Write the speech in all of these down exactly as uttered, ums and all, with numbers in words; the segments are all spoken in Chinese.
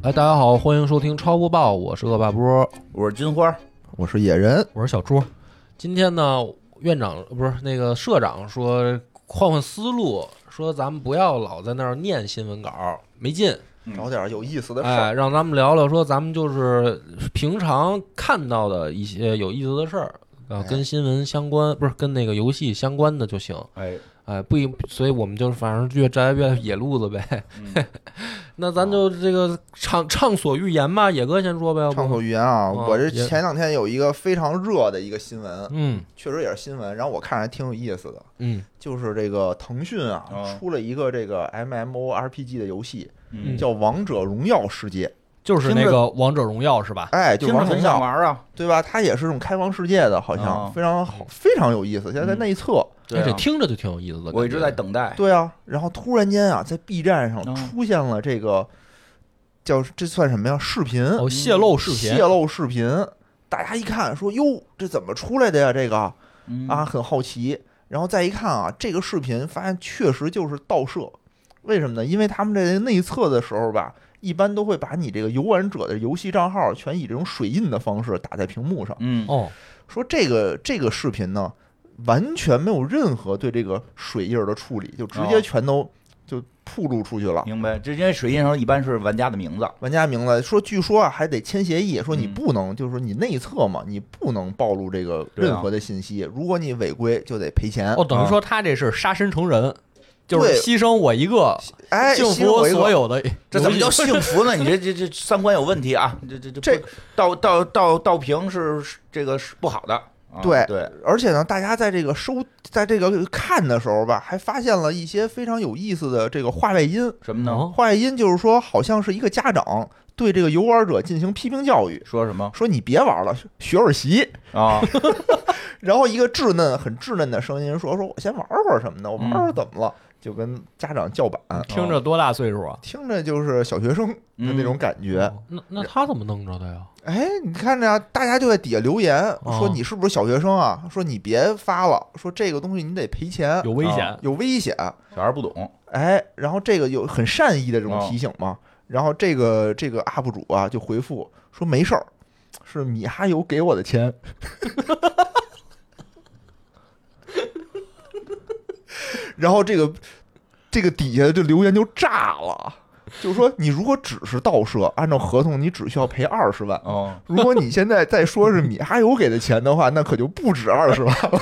哎，大家好，欢迎收听超播报，我是恶霸波， 我是金花， 我是野人， 我是小朱。今天呢，院长不是那个社长说换换思路，说咱们不要老在那儿念新闻稿，没劲， 找点有意思的事儿， 哎，让咱们聊聊说咱们就是平常看到的一些有意思的事儿啊，跟新闻相关，不是跟那个游戏相关的就行。 哎。 哎，不一，所以我们就反正越摘越野路子呗。 嗯、 那咱就这个畅畅所欲言吧，野哥先说呗。 畅所欲言啊！ 哦、 我这前两天有一个非常热的一个新闻， 嗯， 确实也是新闻，然后我看着还挺有意思的， 嗯， 就是这个腾讯啊、 哦、 出了一个这个 M M O R P G 的游戏， 嗯、 叫《王者荣耀世界》。 就是那个王者荣耀是吧？ 哎，就王者荣耀玩啊， 对吧？它也是这种开放世界的，好像非常好，非常有意思。现在在内测， 对、这听着就挺有意思的。 我一直在等待。 对啊，然后突然间啊，在 B 站上出现了这个叫这算什么呀？视频哦，泄露视频， 泄露视频。大家一看说：“哟，这怎么出来的呀？这个啊，很好奇。”然后再一看啊，这个视频发现确实就是盗摄。为什么呢？因为他们这内测的时候吧。一般都会把你这个游玩者的游戏账号全以这种水印的方式打在屏幕上。 嗯， 哦， 说这个这个视频呢，完全没有任何对这个水印的处理，就直接全都就曝露出去了。 明白？这些水印上一般是玩家的名字， 玩家名字。说据说啊，还得签协议，说你不能，嗯、就是说你内测嘛，你不能暴露这个任何的信息，啊、如果你违规就得赔钱。 哦，等于说他这是杀身成仁。就是牺牲我一个， 哎， 幸福所有的， 这怎么叫幸福呢？你这这这三观有问题啊！这这这这倒倒倒倒屏是这个是不好的。 对、 啊、对， 而且呢，大家在这个收在这个看的时候吧，还发现了一些非常有意思的这个话外音。 什么呢？ 话外音就是说，好像是一个家长对这个游玩者进行批评教育， 说什么？ 说你别玩了，学会习啊。 然后一个稚嫩、很稚嫩的声音说：“说我先玩会儿什么的，我玩会儿怎么了？”嗯就跟家长叫板， 听着多大岁数啊？ 听着就是小学生的那种感觉。 嗯哦、那那他怎么弄着的呀？ 哎，你看着、啊，大家就在底下留言、 哦、 说你是不是小学生啊？说你别发了，说这个东西你得赔钱， 有危险， 啊、有危险。 小孩不懂， 哎，然后这个有很善意的这种提醒嘛。哦、然后这个这个 U P 主啊就回复说没事儿，是米哈游给我的钱。然后这个这个底下这留言就炸了，就是说你如果只是盗摄，按照合同你只需要赔二十万。 哦， 如果你现在再说是米哈游给的钱的话，那可就不止二十万了。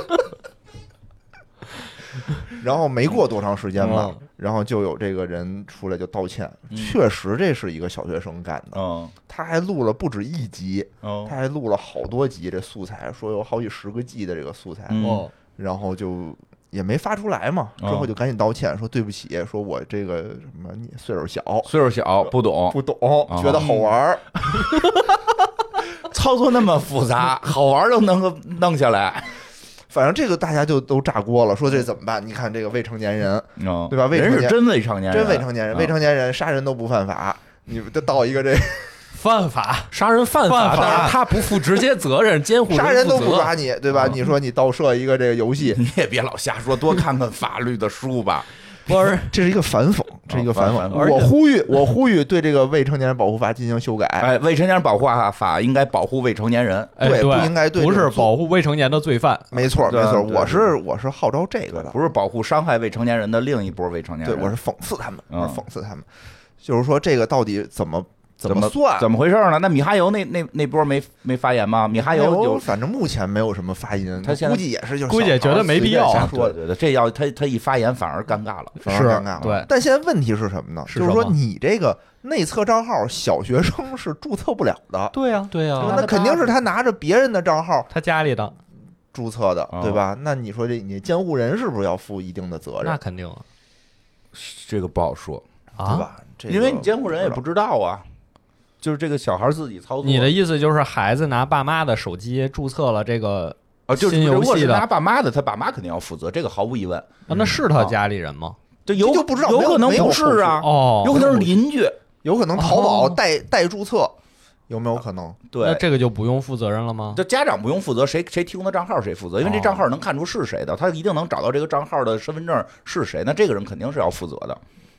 然后没过多长时间吧，然后就有这个人出来就道歉，确实这是一个小学生干的。 嗯， 他还录了不止一集， 他还录了好多集这素材，说有好几十个 G 的这个素材。 哦， 然后就。也没发出来嘛，之后就赶紧道歉，说对不起，说我这个什么你岁数小， 岁数小不懂不懂，觉得好玩， 操作那么复杂，好玩都能够弄下来。 反正这个大家就都炸锅了，说这怎么办？你看这个未成年人，对吧？未成年人是真未成年人， 真未成年人，未成年人杀人都不犯法，你就到一个这。 犯法，杀人犯法，但是他不负直接责任，监护人杀人都不抓你，对吧？ 嗯、 你说你盗摄一个这个游戏， 你也别老瞎说，多看看法律的书吧。 不是， 这是一个反讽，这是一个反讽。 哦、 我呼吁，我呼吁对这个未成年人保护法进行修改。 哎，未成年人保护法应该保护未成年人， 哎、 对，不应该对， 不是保护未成年的罪犯。 没错，没错，我是我是号召这个的， 不是保护伤害未成年人的另一波未成年人。 对，我是讽刺他们， 嗯、 我是讽刺他们，就是说这个到底怎么？ 怎么算？ 怎么回事呢？那米哈游那那那波没没发言吗？米哈游有， 反正目前没有什么发音， 他估计也是就是估计也觉得没必要瞎说。 对对对，这要他他一发言反而尴尬了， 反而尴尬了。 对， 但现在问题是什么呢？ 是就是说你这个内测账号，小学生是注册不了的。 对呀，对呀， 那肯定是他拿着别人的账号， 他家里的注册的，对吧？那你说这你监护人是不是要负一定的责任？ 那肯定啊， 这个不好说， 对吧？ 因为你监护人也不知道啊。就是这个小孩自己操作。 你的意思就是孩子拿爸妈的手机注册了这个啊，就是新游戏的， 如果是拿爸妈的，他爸妈肯定要负责，这个毫无疑问。 啊，那是他家里人吗？ 这有就不知道， 有可能不是啊， 哦， 有可能是邻居， 有可能淘宝代代注册，有没有可能？ 对， 那这个就不用负责任了吗？ 这家长不用负责，谁谁提供的账号谁负责，因为这账号能看出是谁的，他一定能找到这个账号的身份证是谁，那这个人肯定是要负责的。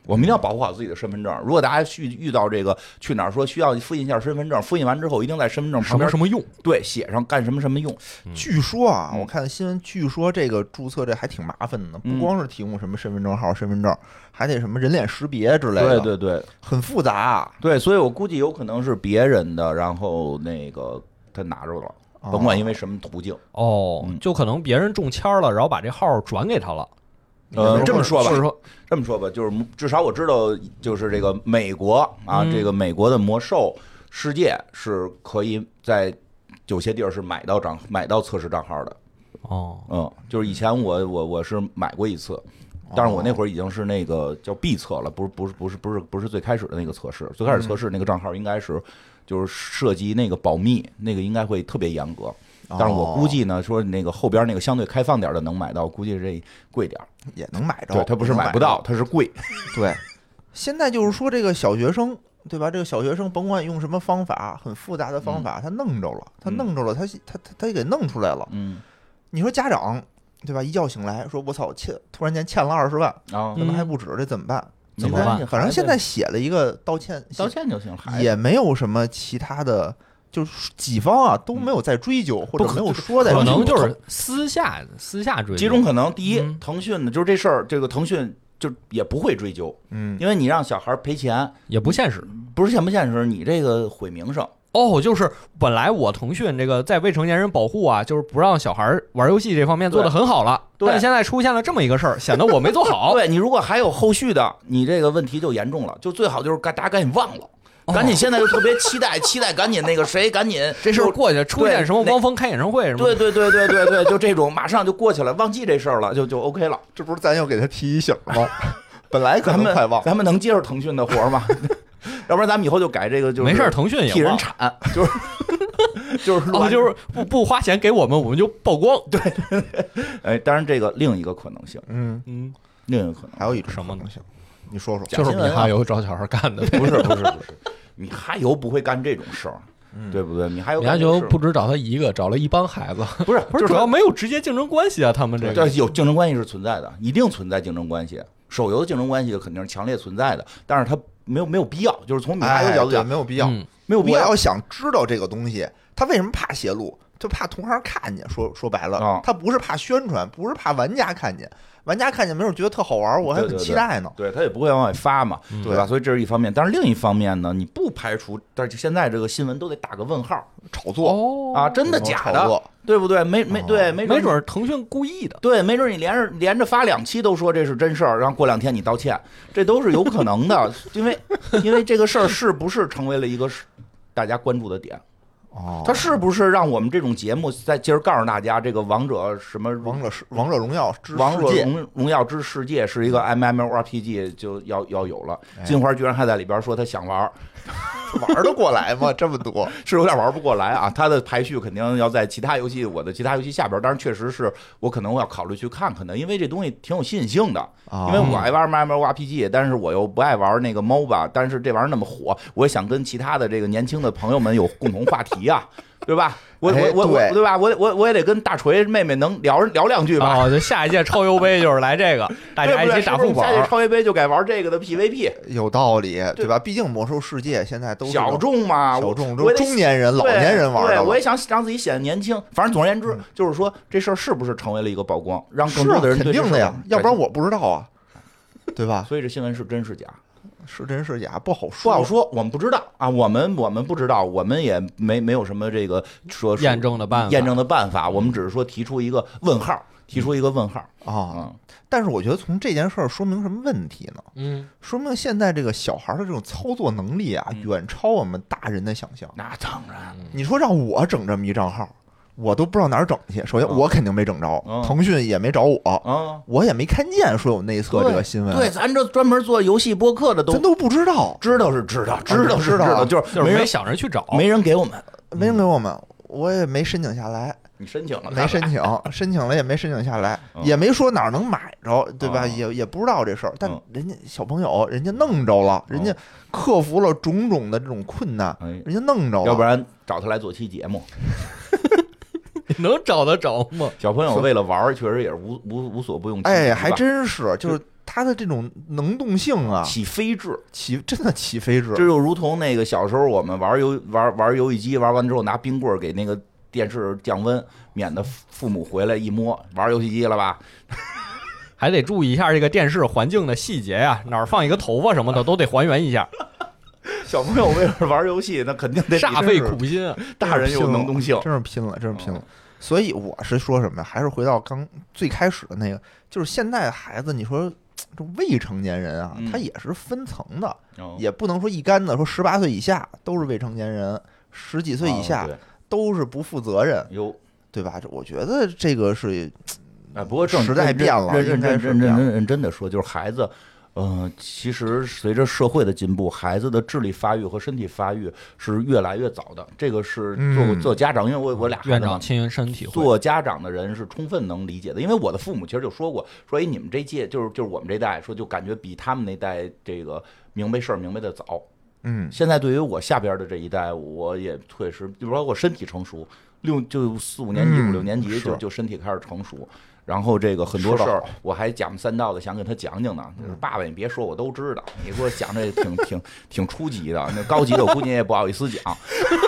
我们一定要保护好自己的身份证。如果大家遇遇到这个去哪儿说需要复印一下身份证，复印完之后一定在身份证旁边什么什么用？ 对，写上干什么什么用。 嗯、 据说啊， 嗯、 我看新闻，据说这个注册这还挺麻烦的呢， 嗯、 不光是提供什么身份证号、身份证，还得什么人脸识别之类的。 对对对， 很复杂、啊。 对，所以我估计有可能是别人的，然后那个他拿着了。甭管因为什么途径哦，嗯、就可能别人中签了，然后把这号转给他了。 呃，这么说吧， 是说这么说吧，就是至少我知道，就是这个美国啊， 嗯、 这个美国的魔兽世界是可以在有些地儿是买到账买到测试账号的。 哦， 嗯，就是以前我我我是买过一次，但是我那会儿已经是那个叫闭测了，不是不是不是不是不是最开始的那个测试，最开始测试那个账号应该是。就是涉及那个保密，那个应该会特别严格，但是我估计呢，说那个后边那个相对开放点的能买到，估计这贵点也能买着。 对，它不是买不到，它是贵。 对，现在就是说这个小学生，对吧？这个小学生甭管用什么方法，很复杂的方法，他弄着了，他弄着了，他他他他给弄出来了。 嗯， 你说家长对吧？一觉醒来说，我操，欠突然间欠了二十万啊， 可能还不止，这怎么办？ 怎么办？ 反正现在写了一个道歉， 道歉就行了， 也没有什么其他的，就是己方啊都没有再追究，或者没有说的， 可能就是私下私下追究。 几种可能，第一， 嗯、 腾讯呢，就是这事儿，这个腾讯就也不会追究， 嗯， 因为你让小孩赔钱也不现实， 不是现不现实，你这个毁名声。 哦，就是本来我腾讯这个在未成年人保护啊，就是不让小孩玩游戏这方面做得很好了，但现在出现了这么一个事儿，显得我没做好。 对，你如果还有后续的，你这个问题就严重了，就最好就是大家赶紧忘了。赶紧，现在就特别期待，期待赶紧那个谁，赶紧这事儿过去，出现什么汪峰开演唱会什么？ 对对对对对对，就这种，马上就过去了，忘记这事儿了，就就 OK 了。 这不是咱又给他提醒了吗？本来可能快忘， 咱们能接受腾讯的活吗？要不然咱们以后就改这个，就是没事，腾讯也替人铲，就是就是哦，就是不不花钱给我们，我们就曝光。 对，哎，当然这个另一个可能性， 嗯嗯，另一个可能还有一种什么可能性？你说说， 就是米哈游找小孩干的， 不是不是不是，米哈游不会干这种事儿，对不对？米哈游米哈游不止找他一个，找了一帮孩子， 不是不是，主要没有直接竞争关系啊，他们这个有竞争关系是存在的，一定存在竞争关系。手游的竞争关系肯定是强烈存在的，但是它没有没有必要，就是从米哈游角度讲， 没有必要， 没有必要。 我要想知道这个东西，他为什么怕泄露？就怕同行看见。说说白了，他不是怕宣传，不是怕玩家看见。玩家看见没准觉得特好玩，我还很期待呢。 对，他也不会往外发嘛， 嗯、 对吧？所以这是一方面，但是另一方面呢，你不排除，但是现在这个新闻都得打个问号， 炒作、 哦、 啊，真的假的，对不对？没没对，没没准腾讯故意的， 对，没准你连着连着发两期都说这是真事儿，然后过两天你道歉，这都是有可能的，因为因为这个事儿是不是成为了一个大家关注的点？ 哦， 他是不是让我们这种节目在今儿告诉大家，这个王者什么王者王者荣耀之王者荣荣耀之世界是一个 M M O R P G 就要要有了？金花居然还在里边说他想玩， 玩得过来吗？这么多是有点玩不过来啊！他的排序肯定要在其他游戏我的其他游戏下边，当然确实是我可能我要考虑去看看的，因为这东西挺有吸引性的。因为我爱玩 M M O R P G， 但是我又不爱玩那个 M O B A， 但是这玩意儿那么火，我也想跟其他的这个年轻的朋友们有共同话题啊，对吧？我我我我对吧？我我我也得跟大锤妹妹能聊聊两句吧。 哦，就下一届超游杯就是来这个，大家一起打副本。 下届超游杯就该玩这个的 P V P， 有道理，对吧？毕竟魔兽世界现在都是小众嘛， 小众中中年人、老年人玩的。 对，我也想让自己显得年轻。反正总而言之， 嗯、 就是说这事儿是不是成为了一个曝光，让更多的人对这事儿肯定的呀，要不然我不知道啊，对吧？ 所以这新闻是真是假？ 是真是假不好说， 不好说，我们不知道啊，我们我们不知道，我们也没没有什么这个说验证的办法， 验证的办法，我们只是说提出一个问号，提出一个问号啊、嗯。但是我觉得从这件事儿说明什么问题呢？ 嗯， 说明现在这个小孩的这种操作能力啊，远超我们大人的想象。 那当然， 你说让我整这么一账号，我都不知道哪儿整去。首先，我肯定没整着， 嗯、 腾讯也没找我， 嗯、 我也没看见说有内测这个新闻。 对，咱这专门做游戏播客的都咱都不知道， 知道是知道，知道是知道， 就是没人想着去找， 没人给我们， 没人给我们，我也没申请下来。 你申请了？ 没申请，申请了也没申请下来，也没说哪儿能买着，对吧？也也不知道这事儿。但人家小朋友，人家弄着了，人家克服了种种的这种困难，人家弄着了。 要不然找他来做期节目。 你能找得着吗？ 小朋友为了玩，确实也是无无无所不用其极。 哎，还真是，就是它的这种能动性啊， 起飞智， 起真的起飞智， 这就如同那个小时候我们玩游玩玩游戏机，玩完之后拿冰棍给那个电视降温，免得父母回来一摸，玩游戏机了吧？ 还得注意一下这个电视环境的细节呀、啊，哪儿放一个头发什么的都得还原一下。 小朋友为了玩游戏，那肯定得煞费苦心啊！ 大人有能动性， 真是拼了，真是拼了。所以我是说什么呀？还是回到刚最开始的那个，就是现在的孩子，你说这未成年人啊， 嗯、 他也是分层的， 哦、 也不能说一竿子说十八岁以下都是未成年人，十几岁以下都是不负责任， 有、哦、 对吧？我觉得这个是， 哎，不过时代变了， 认认认认认认认真的说，就是孩子。嗯，其实随着社会的进步，孩子的智力发育和身体发育是越来越早的。这个是做、嗯、做家长，因为我我俩院长亲身体会， 做家长的人是充分能理解的。因为我的父母其实就说过，说哎，你们这届就是就是我们这代，说就感觉比他们那代这个明白事儿明白的早。 嗯， 现在对于我下边的这一代，我也确实，比如说我身体成熟，六就四五年级、 嗯、 五六年级就就身体开始成熟。然后这个很多事儿我还讲不三道的，想给他讲讲呢。就是爸爸，你别说，我都知道。你给我讲这挺挺挺初级的，那高级的我估计也不好意思讲。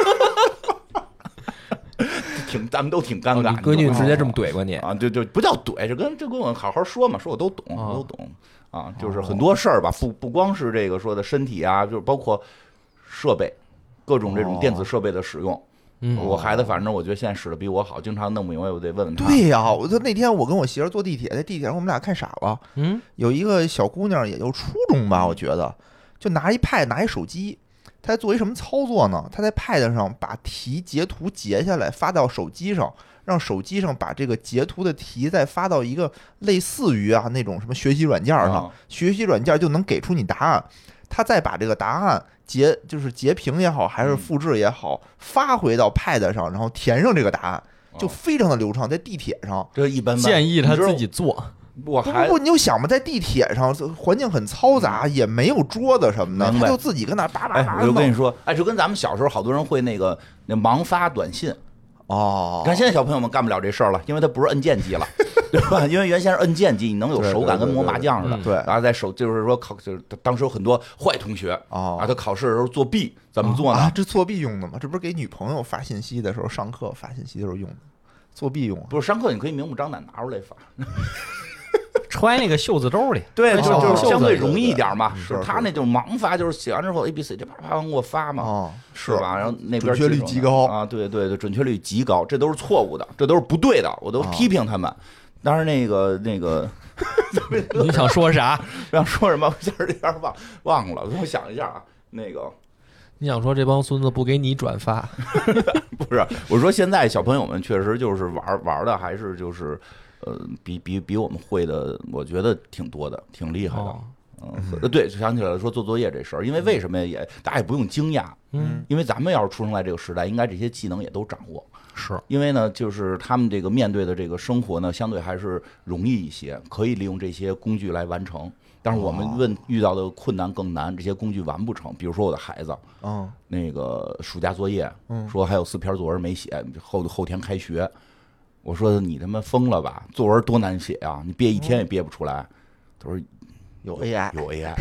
挺，咱们都挺尴尬。 你闺女直接这么怼过你啊？就就不叫怼，就跟就跟我好好说嘛，说我都懂，我都懂啊。就是很多事儿吧，不不光是这个说的身体啊，就是包括设备，各种这种电子设备的使用。 嗯， 我孩子反正我觉得现在使的比我好，经常弄不明白，我得问问他。 对呀、啊，我那天我跟我媳妇坐地铁，在地铁上我们俩看傻了。 嗯， 有一个小姑娘，也就初中吧，我觉得，就拿一 pad， 拿一手机，她在做一什么操作呢？她在 pad 上把题截图截下来发到手机上，让手机上把这个截图的题再发到一个类似于啊那种什么学习软件上， 哦、 学习软件就能给出你答案。她再把这个答案截就是截屏也好，还是复制也好，发回到 pad 上，然后填上这个答案，就非常的流畅。在地铁上， 这一般般建议他自己做。 我还不不，你就想吧，在地铁上环境很嘈杂，也没有桌子什么的，他就自己跟那叭叭叭。 我就跟你说，哎，就跟咱们小时候好多人会那个那盲发短信。 哦， 你看现在小朋友们干不了这事儿了，因为他不是摁键机了，对吧？因为原先是摁键机，你能有手感，跟磨麻将似的。 对， 然后在手就是说考，就是当时有很多坏同学啊， 他考试的时候作弊，怎么做呢？ 啊，这作弊用的吗？这不是给女朋友发信息的时候，上课发信息的时候用的，作弊用。 不是上课你可以明目张胆拿出来发。 揣那个袖子兜里， 对，就就是相对容易一点嘛。 是他那种盲发，就是写完之后 A B C 就啪啪给我发嘛， 哦， 是吧？然后那边准确率极高啊，对对对，准确率极高，这都是错误的，这都是不对的，我都批评他们。当然那个那个， 你想说啥？ 想说什么？我一下有点忘忘了，我想一下啊，那个。 你想说这帮孙子不给你转发？ 不是，我说现在小朋友们确实就是玩玩的，还是就是呃，比比比我们会的，我觉得挺多的，挺厉害的。 哦、 嗯，对，想起来了，说做作业这事儿，因为为什么也大家也不用惊讶， 嗯， 因为咱们要是出生在这个时代，应该这些技能也都掌握。 是因为呢，就是他们这个面对的这个生活呢，相对还是容易一些，可以利用这些工具来完成。但是我们问遇到的困难更难，这些工具完不成。比如说我的孩子， 嗯， 那个暑假作业， 嗯， 说还有四篇作文没写，后后天开学。我说你他妈疯了吧？作文多难写啊！你憋一天也憋不出来。他说有 A I， 有 A I。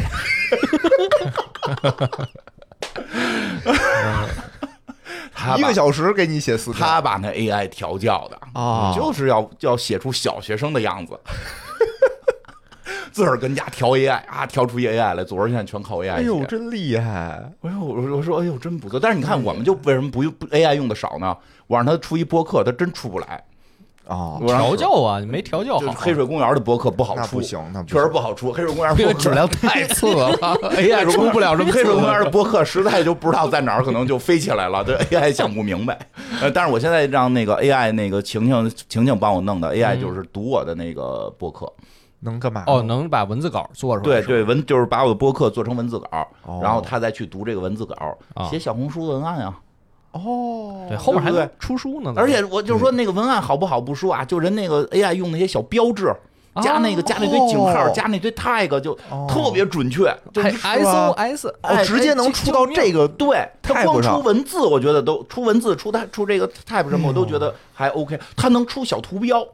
一个小时给你写四篇， 他把那 A I 调教的啊， 就是要要写出小学生的样子。自个儿跟家调 A I 啊，调出一 A I 来，作文现在全靠 A I 写。 哎呦，真厉害！ 哎呦，我说哎呦，真不错。但是你看，我们就为什么不用 A I 用的少呢？我让他出一播客，他真出不来啊。 调教啊，你没调教好。 黑水公园的播客不好出， 那不行，那确实不好出。黑水公园播客质量太次了 ，A I 出不了这么。 黑水公园的播客实在就不知道在哪儿，可能就飞起来了。这 A I 想不明白。呃，但是我现在让那个 A I 那个晴晴晴晴帮我弄的 A I 就是读我的那个播客。 能干嘛？ 哦，能把文字稿做出来。 对对，文就是把我的播客做成文字稿， 哦、 然后他再去读这个文字稿， 哦、 写小红书文案啊。 哦， 对，后面还能出书呢。 而且我就说那个文案好不好不说啊，就人那个 A I 用那些小标志，加那个加那堆井号，加那堆 tag 就特别准确， 还 S O S 哦，直接能出到这个。 对，他光出文字，我觉得都出文字出它出这个 type 什么，我都觉得还 OK。他能出小图标。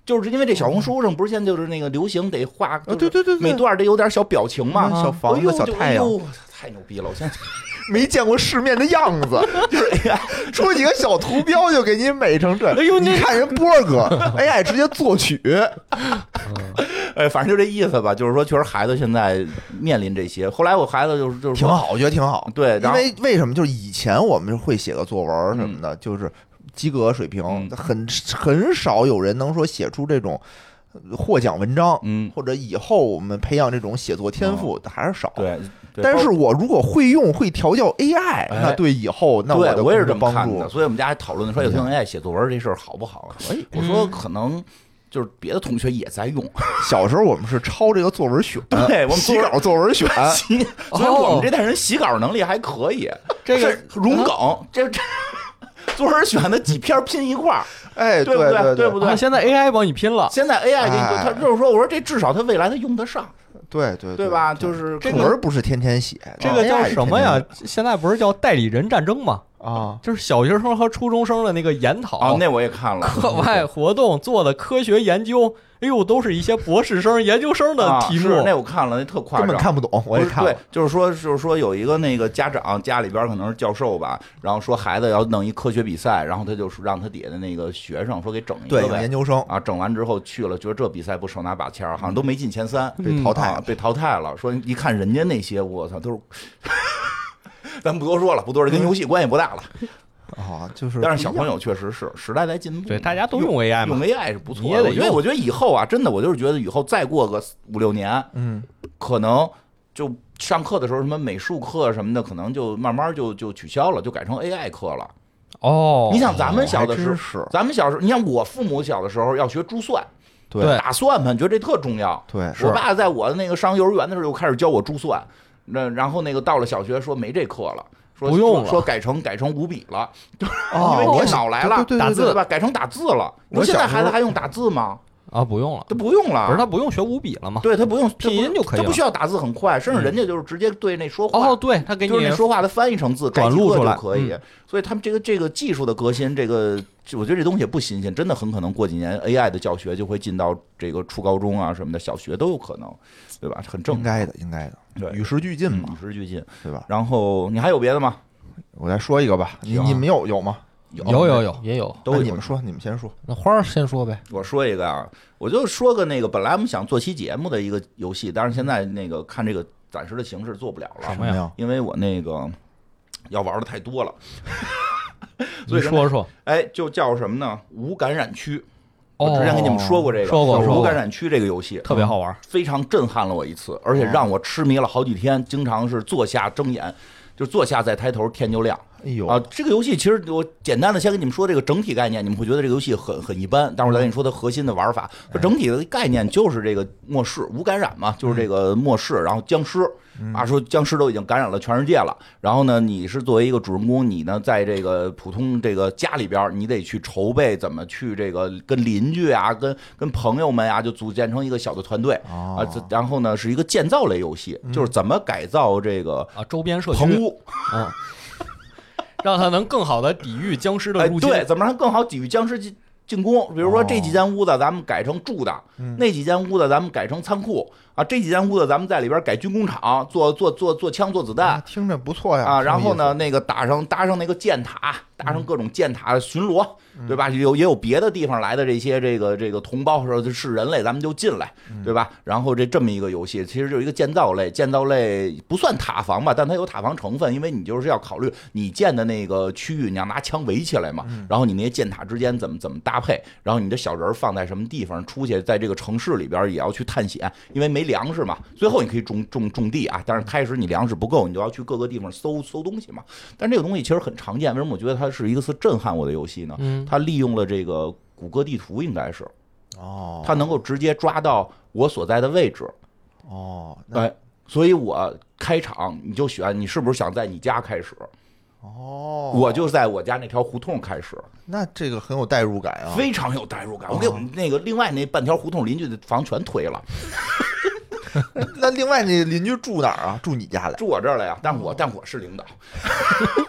就是因为这小红书上不是现在就是那个流行得画， 啊，对对对对， 每段得有点小表情嘛， 小房子、小太阳， 太牛逼了！我现在没见过世面的样子，就是 A I 出几个小图标就给你美成这。哎呦，你看人波哥 A I 直接作曲， 哎，反正就这意思吧。就是说，确实孩子现在面临这些。后来我孩子就是就是挺好，我觉得挺好。 对， 因为为什么？就是以前我们会写个作文什么的，嗯、就是及格水平， 嗯、 很很少有人能说写出这种获奖文章， 嗯， 或者以后我们培养这种写作天赋的还是少。 对。 但是我如果会用会调教 A I，、哎、那对以后那我的我也是这么看的。 所以我们家还讨论说，有用 A I 写作文这事儿好不好？ 可以， 我说可能就是别的同学也在用。 小时候我们是抄这个作文选， 对我们洗稿作文选， 所以我们这代人洗稿能力还可以。 这个融梗，这这作文选的几篇拼一块儿。 哎， 对不对？ 对对不对？ 现在 A I 帮你拼了， 现在 A I 给你，他就是说，我说这至少他未来他用得上， 对对对吧？就是这个不是天天写， 这个叫什么呀？现在不是叫代理人战争吗？ 啊， 就是小学生和初中生的那个研讨啊，那我也看了， 课外活动做的科学研究，哎呦，都是一些博士生、研究生的题目。 啊、那我看了，那特夸张， 根本看不懂。我也看了， 对，就是说，就是说有一个那个家长家里边可能是教授吧，然后说孩子要弄一科学比赛，然后他就是让他底下的那个学生说给整一个对研究生啊，整完之后去了，觉得这比赛不手拿把掐，好像都没进前三， 被淘汰、 啊，被淘汰了。说一看人家那些，我操，都是，咱不多说了，不多说，跟游戏关系不大了。 啊，就是， 但是小朋友确实是时代在进步， 对，大家都用 A I 嘛， 用 A I 是不错的。因为我觉得以后啊，真的，我就是觉得以后再过个五六年， 嗯， 可能就上课的时候，什么美术课什么的，可能就慢慢就就取消了，就改成 A I 课了。 哦， 你想咱们小的时候， 是咱们小时候，你像我父母小的时候要学珠算， 对， 打算盘，觉得这特重要。 对， 我爸在我的那个上幼儿园的时候就开始教我珠算，那然后那个到了小学说没这课了。说不用了， 说改成改成五笔了， 哦、 因为电脑来了， 对对对对打字对吧？改成打字了。你说现在孩子还用打字吗？ 啊，不用了， 他不用了， 不是他不用学五笔了吗？ 对他不用拼音就可以了， 他不需要打字很快，甚至人家就是直接对那说话。 哦，对他给你就是那说话的翻译成字， 转录出来就可以。嗯、所以他们这个这个技术的革新，这个我觉得这东西也不新鲜，真的很可能过几年 A I 的教学就会进到这个初高中啊什么的，小学都有可能，对吧？很正常， 应该的，应该的， 对， 与时俱进嘛， 与时俱进， 对吧？ 然后你还有别的吗？ 我再说一个吧，你你们有有吗？ 有有有有也有， 都你们说，你们先说。 那花儿先说呗。 我说一个啊，我就说个那个，本来我们想做期节目的一个游戏，但是现在那个看这个暂时的形式做不了了。 什么呀？ 因为我那个要玩的太多了。所以说说， 哎，就叫什么呢？无感染区。我之前跟你们说过这个， 说过说过无感染区这个游戏特别好玩， 非常震撼了我一次，而且让我痴迷了好几天，经常是坐下睁眼。就坐下再抬头，天就亮。 哎呦啊！这个游戏其实我简单的先跟你们说这个整体概念，你们会觉得这个游戏很很一般。但是我再跟你说它核心的玩法，它整体的概念就是这个末世无感染嘛，就是这个末世，然后僵尸啊，说僵尸都已经感染了全世界了。然后呢，你是作为一个主人公，你呢在这个普通这个家里边，你得去筹备怎么去这个跟邻居啊、跟跟朋友们啊，就组建成一个小的团队啊。然后呢，是一个建造类游戏，就是怎么改造这个啊周边社区棚屋。 嗯，让它能更好的抵御僵尸的入侵。 哎、对，怎么让它更好抵御僵尸进进攻？比如说这几间屋子咱们改成住的，哦、那几间屋子咱们改成仓库啊，这几间屋子咱们在里边改军工厂，做做做做枪做子弹， 啊、听着不错呀啊。然后呢，那个打上搭上那个箭塔，搭上各种箭塔巡逻。嗯对吧？有也有别的地方来的这些这个这个同胞说是人类，咱们就进来，对吧？然后这这么一个游戏，其实就是一个建造类，建造类不算塔防吧，但它有塔防成分，因为你就是要考虑你建的那个区域，你要拿枪围起来嘛，然后你那些箭塔之间怎么怎么搭配，然后你的小人放在什么地方，出去在这个城市里边也要去探险，因为没粮食嘛。最后你可以种种种地啊，但是开始你粮食不够，你就要去各个地方搜搜东西嘛。但这个东西其实很常见，为什么我觉得它是一个是震撼我的游戏呢？ 嗯。 它利用了这个谷歌地图，应该是哦， 它能够直接抓到我所在的位置哦， 哎，所以我开场你就选你是不是想在你家开始哦， 我就在我家那条胡同开始， 那这个很有代入感啊， 非常有代入感。我给我们那个另外那半条胡同邻居的房全推了。 那另外那邻居住哪儿啊？住你家来？ 住我这儿来呀！但我但我是领导。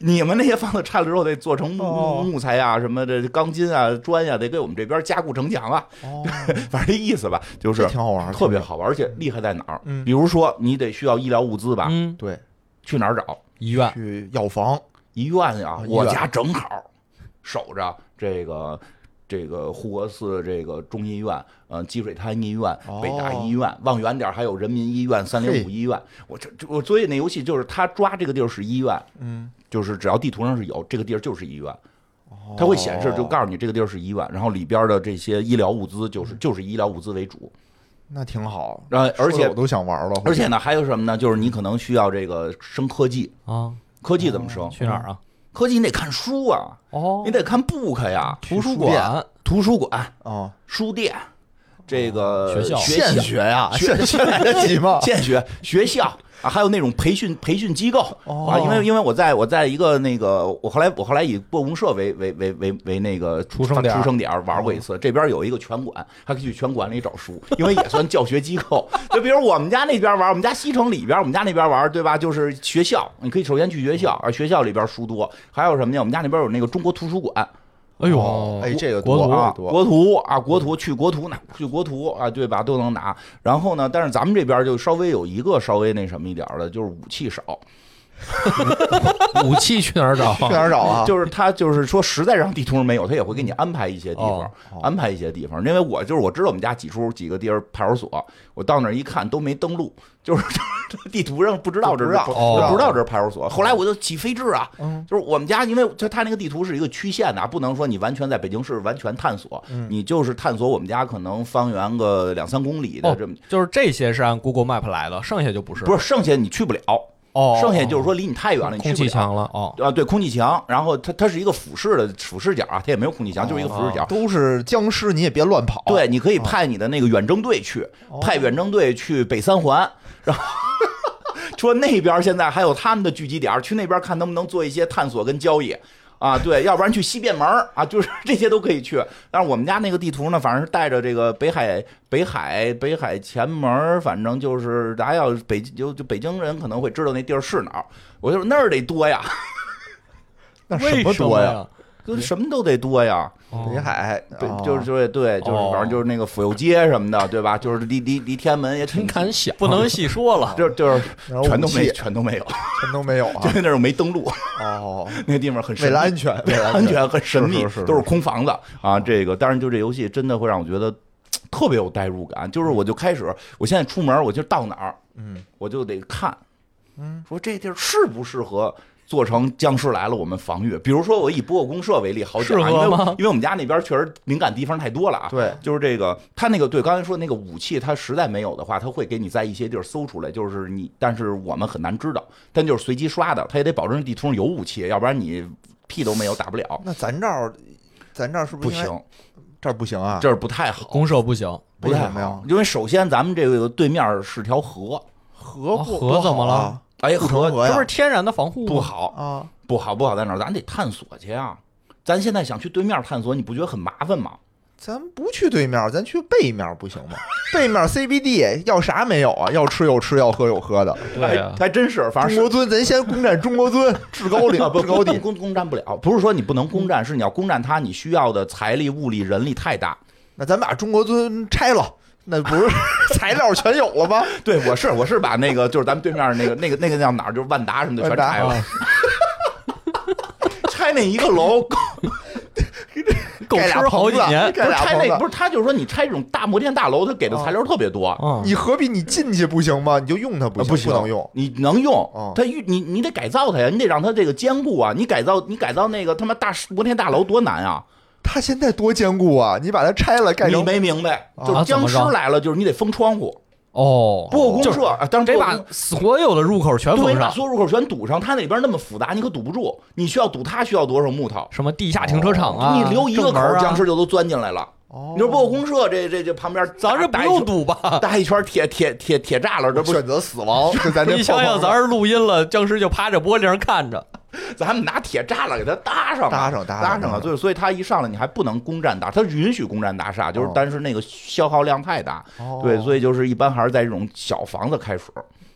你们那些房子拆了之后得做成木、 哦、 木材啊，什么的钢筋啊、砖呀、啊，得给我们这边加固城墙啊。 哦， 反正这意思吧，就是挺好玩， 特别好玩，而且厉害在哪儿？ 嗯， 比如说你得需要医疗物资吧？ 嗯， 对， 去哪儿找？ 医院、 去药房、 医院呀、 啊。 我家正好守着这个。这个护国寺这个中医院，嗯，积水潭医院、 哦、 北大医院，往远点还有人民医院、三零五医院。我这我所以那游戏就是他抓这个地儿是医院， 嗯， 就是只要地图上是有这个地儿就是医院，它会显示就告诉你这个地儿是医院，然后里边的这些医疗物资就是就是医疗物资为主。 那挺好， 然后而且我都想玩了。 而且呢，还有什么呢？就是你可能需要这个升科技啊， 科技怎么升？ 去哪儿啊？ 科技你得看书啊， 哦， 你得看 book 呀， 图书馆、 图书馆啊， 书店，这个学校、 现学呀， 现学来得及吗？ 现学学校啊，还有那种培训培训机构哦啊，因为因为我在我在一个那个我后来我后来以播公社为为为为为那个出生点出生点玩过一次，这边有一个拳馆，还可以去拳馆里找书，因为也算教学机构。就比如我们家那边玩，我们家西城里边，我们家那边玩，对吧？就是学校，你可以首先去学校，啊，学校里边书多，还有什么呢？我们家那边有那个中国图书馆。 哎呦， 哦、哎，这个国图啊， 多国图啊，国图去国图拿去国图啊，对吧？都能拿。然后呢，但是咱们这边就稍微有一个稍微那什么一点的，就是武器少。 武器去哪儿找？ 去哪儿找啊？ 就是他就是说，实在让地图上没有，他也会给你安排一些地方， 哦哦、 安排一些地方。因为我就是我知道我们家几处几个地儿派出所，我到那儿一看都没登录，就是地图上不知道这是不、 哦、 不知道这是派出所。后来我就起飞智啊， 嗯、 就是我们家，因为就他那个地图是一个曲线的，不能说你完全在北京市完全探索， 嗯、 你就是探索我们家可能方圆个两三公里的这么、 哦，就是这些是按 Google Map 来的，剩下就不是， 不是剩下你去不了。 哦， 剩下就是说离你太远了，你空气墙了哦啊，对，空气墙，然后它它是一个俯视的俯视角啊，它也没有空气墙， 哦、 就是一个俯视角， 都是僵尸，你也别乱跑。 对，你可以派你的那个远征队去， 哦、 派远征队去北三环，然后说那边现在还有他们的聚集点，去那边看能不能做一些探索跟交易。啊，对，要不然去西便门啊，就是这些都可以去。但是我们家那个地图呢，反正是带着这个北海、北海、北海前门，反正就是大家要北就就北京人可能会知道那地儿是哪儿。我就说那儿得多呀， 那什么多呀？ 就什么都得多呀。 北海， 对， 哦、 就是就是对，就是反正就是那个府右街什么的，对吧？就是离离离天安门也挺敢想， 不能细说了， 就就是全都没全都没有， 全都没有啊， 就那种没登录。 哦， 那个地方很神秘， 为了安全， 为了安全很神秘， 是是是都是空房子啊。这个，但是就这游戏真的会让我觉得特别有代入感。就是我就开始，我现在出门我就到哪儿， 嗯， 我就得看， 嗯， 说这地儿适不适合。做成僵尸来了，我们防御。比如说，我以博物公社为例，好讲，因为因为我们家那边确实敏感地方太多了啊。 对， 就是这个，他那个对刚才说那个武器，他实在没有的话，他会给你在一些地儿搜出来，就是你，但是我们很难知道，但就是随机刷的，他也得保证地图上有武器，要不然你屁都没有打不了。 那咱这儿，咱这儿是不是不行？ 这儿不行啊， 这儿不太好， 公社不行， 不太好，因为首先咱们这个对面是条河， 河河怎么了？ 哎，河这不是天然的防护不好啊， 不好不好在哪儿？咱得探索去啊！咱现在想去对面探索，你不觉得很麻烦吗？ 咱不去对面，咱去背面不行吗？背面 C B D 要啥没有啊？要吃有吃，要喝有喝的。 对呀、啊， 还真是。反正中国尊，咱先攻占中国尊，制高领，制高地。 攻攻占不了，不是说你不能攻占，是你要攻占它，你需要的财力、物力、人力太大。 那咱把中国尊拆了。那不是材料全有了吗？ 对，我是我是把那个就是咱们对面那个那个那个叫哪儿，就是万达什么的全拆了，拆那一个楼够吃好几年。 不是拆那不是他就是说你拆这种大摩天大楼，他给的材料特别多。 嗯、你何必你进去不行吗？你就用它不行， 不行不能用。 你能用， 哦、 它你你得改造它呀，你得让它这个坚固啊。你改造你改造那个他妈大摩天大楼多难啊！ 它现在多坚固啊！你把它拆了盖成， 你没明白，就是僵尸来了，就是你得封窗户。 哦， 博物公社啊，当然得把所有的入口全封上， 所有入口全堵上。它那边那么复杂，你可堵不住。你需要堵它需要多少木头？ 什么地下停车场啊？ 你留一个口，僵尸就都钻进来了。 哦， 你说博物公社这这这旁边， 咱这不用堵吧？ 搭一圈铁铁铁铁栅栏，这不选择死亡？咱这你想想，咱这录音了，僵尸就趴着玻璃上看着。 咱们拿铁栅栏给它搭上， 搭上，搭上，搭上啊！所以，所以他一上来你还不能攻占大，他允许攻占大厦，就是但是那个消耗量太大，对，所以就是一般还是在这种小房子开始，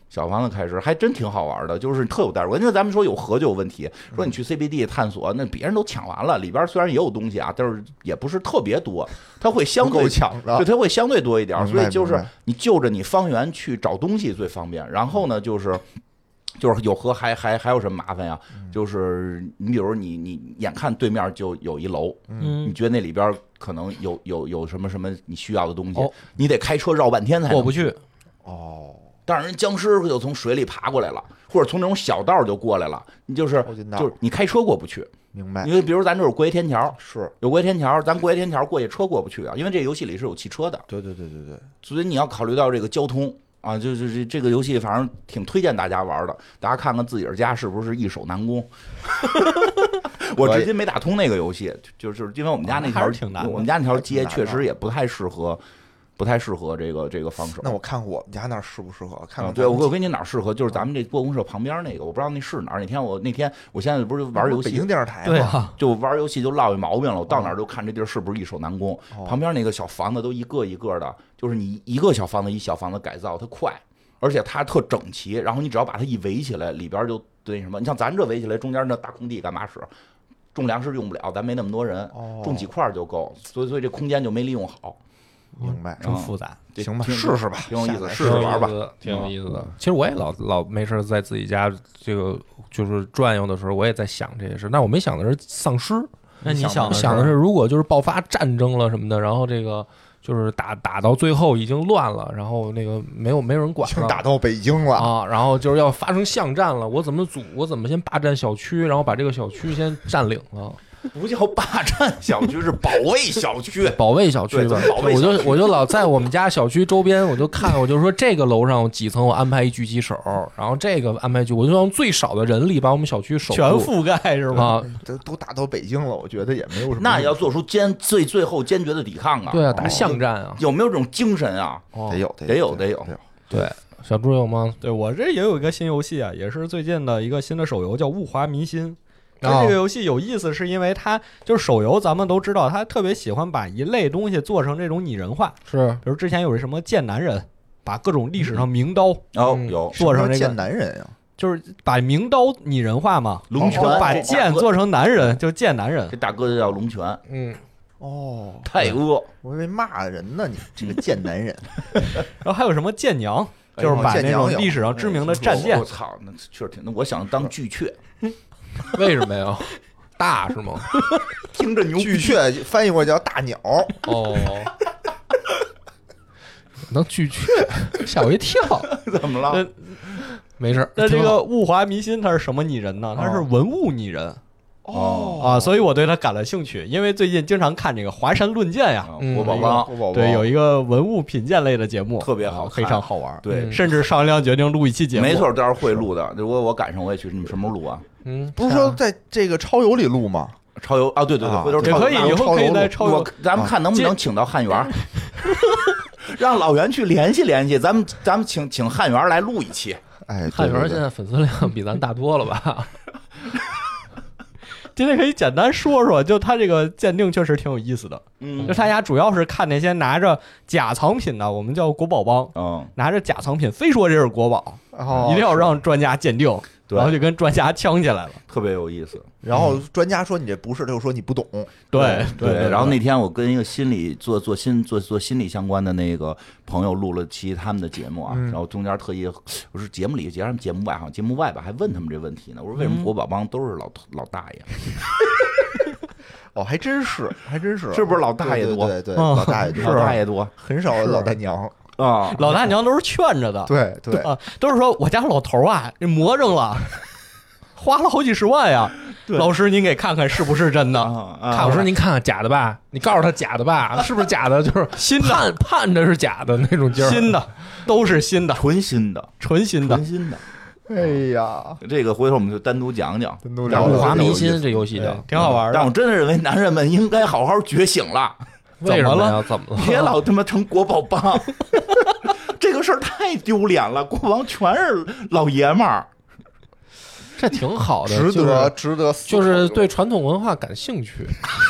小房子开始还真挺好玩的，就是特有代入感。因为咱们说有核就有问题，说你去 C B D 探索，那别人都抢完了，里边虽然也有东西啊，但是也不是特别多，它会相对抢的， 对，它会相对多一点，所以就是明白你就着你方圆去找东西最方便。然后呢，就是就是有核还还还有什么麻烦呀？就是你比如你你眼看对面就有一楼， 嗯你觉得那里边可能有有有什么什么你需要的东西， 哦你得开车绕半天才能过不去。 哦， 但是人僵尸就从水里爬过来了，或者从那种小道就过来了，你就是超近道就是你开车过不去， 明白因为比如咱这有过街天桥， 是， 有过街天桥，咱过街天桥过去车过不去啊，因为这个游戏里是有汽车的， 对对对对对， 所以你要考虑到这个交通啊，就就是这个游戏反正挺推荐大家玩的，大家看看自己的家是不是易守难攻。我至今没打通那个游戏，就是因为我们家那条还是挺难的我们家那条街还挺难的确实也不太适合。不太适合这个这个放手。 那我看看我们家那儿适不适合？看看、 嗯、对，我我跟你哪儿适合，就是咱们这播公社旁边那个，我不知道那是哪儿。那天我那天我现在不是玩游戏， 北京电视台对啊， 就玩游戏就落一毛病了。我到哪儿就看这地儿是不是易守难攻。 哦、 旁边那个小房子都一个一个的，就是你一个小房子一小房子改造，它快，而且它特整齐。然后你只要把它一围起来，里边就对什么，你像咱这围起来，中间那大空地干嘛使？种粮食用不了，咱没那么多人，种几块就够，所以所以这空间就没利用好。 明白， 真复杂。 行吧，试试吧， 挺有意思，试试玩吧， 挺有意思的。其实我也老老没事在自己家这个就是转悠的时候，我也在想这些事，但我没想的是丧尸。 那你想想的是，如果就是爆发战争了什么的，然后这个就是打打到最后已经乱了，然后那个没有没有人管了， 打到北京了啊，然后就是要发生巷战了，我怎么组？我怎么先霸占小区，然后把这个小区先占领了？ 不叫霸占小区，是保卫小区， 保卫小区吧。 保卫小区我就我就老在我们家小区周边，我就看，我就说这个楼上几层，我安排一狙击手，然后这个安排狙，我就用最少的人力把我们小区守全覆盖是吧？ 啊， 都都打到北京了，我觉得也没有什么。 那要做出坚最最后坚决的抵抗啊！ 对啊，打巷战啊， 有没有这种精神啊？ 哦、 得有， 得有，得有。 对，小猪有吗？ 对我这也有一个新游戏啊，也是最近的一个新的手游，叫《物华迷心》。它这个游戏有意思，是因为它就是手游，咱们都知道，它特别喜欢把一类东西做成这种拟人化。 是， 比如之前有一什么剑男人，把各种历史上名刀哦有做成这个剑男人呀， 就是把名刀拟人化嘛， 龙泉把剑做成男人，就剑男人。 这大哥就叫龙泉， 嗯， 哦， 太阿， 我以为骂人呢，你这个剑男人。 然后还有什么剑娘，就是把那种历史上知名的战舰。 我操，那确实挺，那我想当巨阙。 为什么呀？大是吗？ 听着牛。 巨阙翻译过叫大鸟。 哦，能巨阙，吓我一跳。 怎么了？ 没事。 那这个物华迷心，它是什么拟人呢？它是文物拟人。 哦啊，所以我对它感了兴趣，因为最近经常看这个华山论剑呀， 国宝帮， 对，有一个文物品鉴类的节目， 特别好， 非常好玩。 对， 甚至商量决定录一期节目。 没错，到时候会录的。如果我赶上，我也去。你们什么时候录啊？ 嗯， 不是说在这个超游里录吗？ 超游啊，对对对，回头也可以，以后可以在超游。 咱们看能不能请到汉源，让老袁去联系联系，咱们咱们请请汉源来录一期。 哎， 汉源现在粉丝量比咱大多了吧？ 今天可以简单说说，就他这个鉴定确实挺有意思的。 嗯， 就大家主要是看那些拿着假藏品的，我们叫国宝帮， 嗯， 拿着假藏品，非说这是国宝， 哦、 一定要让专家鉴定，然后就跟专家呛起来了， 特别有意思。 然后专家说你这不是，他就说你不懂。 对对对。然后那天我跟一个心理做做心做做心理相关的那个朋友录了期他们的节目啊， 嗯、 然后中间特意我是节目里，节目节目外哈，节目外吧，还问他们这问题呢。我说为什么国宝帮都是老、嗯、老大爷？ 哦，还真是，还真是， 是不是老大爷多？ 对对对，老大爷多， 老大爷多， 很少老大娘啊。 老大娘都是劝着的， 对对啊，都是说我家老头啊，这魔怔了，花了好几十万呀。老师，您给看看是不是真的？ 啊啊、 老师，您看看假的吧？你告诉他假的吧？是不是假的？就是新的， 盼盼着是假的那种劲儿。 新的都是新的， 纯新的， 纯新的， 纯新的。 哎呀， 这个回头我们就单独讲讲。 单独聊物华迷心这游戏叫挺好玩的。 但我真的认为男人们应该好好觉醒了。 为什么呀？怎么了？ 别老他妈成国宝帮，这个事儿太丢脸了。国宝全是老爷们儿。 这挺好的， 值得值得， 就是对传统文化感兴趣。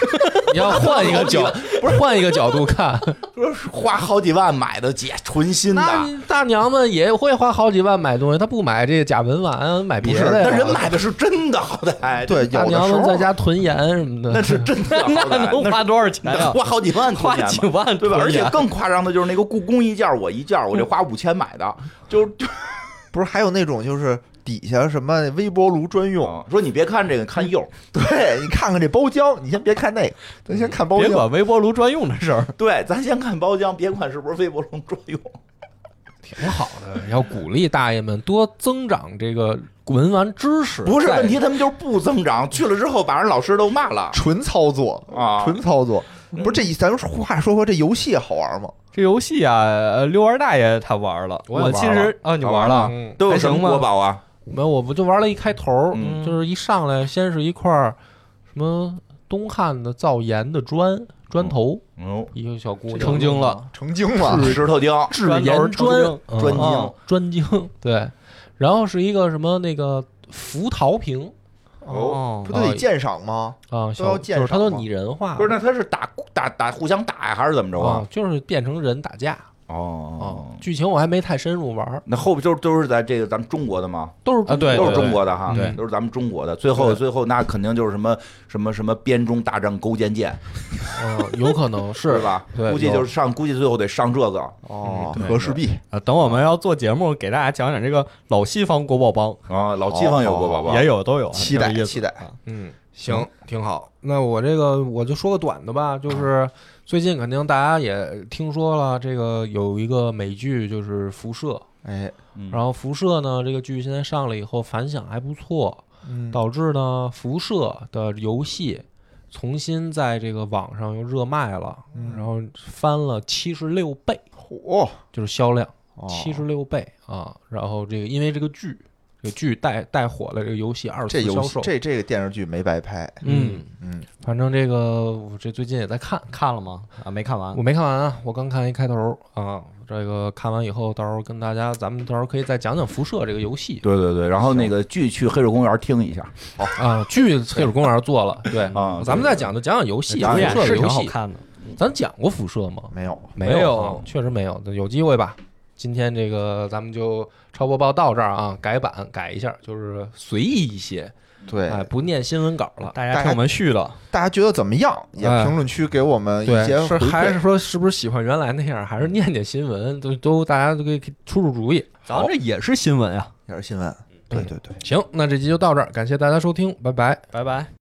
你要换一个角，不是换一个角度看， 说是花好几万买的假纯新的， 那大娘们也会花好几万买东西，她不买这个假文玩，买别的呀。 那人买的是真的，好歹对， 大娘们在家囤盐什么的， 那是真的， 那能花多少钱呀？ 花好几万， 花几万， 对吧？而且更夸张的就是那个故宫一件，我一件，我这花五千买的，就就不是还有那种就是底下什么微波炉专用， 说你别看这个，看釉， 对你看看这包浆，你先别看那个，咱先看包浆， 别管微波炉专用的事儿。 对，咱先看包浆，别管是不是微波炉专用。 挺好的，要鼓励大爷们多增长这个文玩知识。 不是问题，他们就是不增长，去了之后把人老师都骂了， 纯操作啊， 纯操作。不是这，咱话说回这游戏好玩吗？ 这游戏啊，呃，六儿大爷他玩了，我其实啊，你玩了， 嗯、 都有什么国宝啊？ 没有，我不就玩了一开头， 嗯、 就是一上来先是一块什么东汉的造盐的砖砖头， 哦， 一个小姑娘成精了， 成精了， 石头精， 制盐砖砖精， 砖精，对，然后是一个什么那个浮陶瓶。 哦，不都得鉴赏吗？ 啊， 都要鉴赏， 就是它都拟人化。 不是，那他是打打打互相打呀，还是怎么着啊？ 就是变成人打架。 哦， 剧情我还没太深入玩。 那后边都都是在这个咱们中国的吗？ 都是啊，对， 都是中国的哈， 对， 都是咱们中国的。最后最后那肯定就是什么什么什么编钟大战勾践剑， 嗯，有可能是吧？ 对， 估计就是上，估计最后得上这个哦，和氏璧啊。等我们要做节目，给大家讲讲这个老西方国宝帮啊，老西方有国宝帮也有都有， 期待期待。 嗯，行，挺好。那我这个我就说个短的吧，就是最近肯定大家也听说了，这个有一个美剧就是《辐射》， 哎， 然后《辐射》呢这个剧现在上了以后反响还不错， 嗯， 导致呢《辐射》的游戏重新在这个网上又热卖了， 嗯、 然后翻了七十六倍， 嚯， 就是销量哦七十六倍啊！然后这个因为这个剧。这个剧带带火了这个游戏二次销售， 这这个电视剧没白拍， 嗯嗯， 反正这个我这最近也在看， 看了吗？啊，没看完， 我没看完啊，我刚看一开头啊。这个看完以后，到时候跟大家，咱们到时候可以再讲讲辐射这个游戏。 对对对，然后那个剧去黑水公园听一下， 好啊，剧黑水公园做了，对啊， 咱们再讲就讲讲游戏， 辐射的游戏， 看的， 咱讲过辐射吗？ 没有， 没有，确实没有，有机会吧。今天这个咱们就超播报到这儿啊，改版改一下，就是随意一些， 对， 哎，不念新闻稿了， 大家听我们续了， 大家觉得怎么样？也评论区给我们一些回馈， 是还是说是不是喜欢原来那样，还是念念新闻，都都大家都可以出出主意。 咱这也是新闻呀， 也是新闻，对对对。 行，那这集就到这儿，感谢大家收听，拜拜， 拜拜。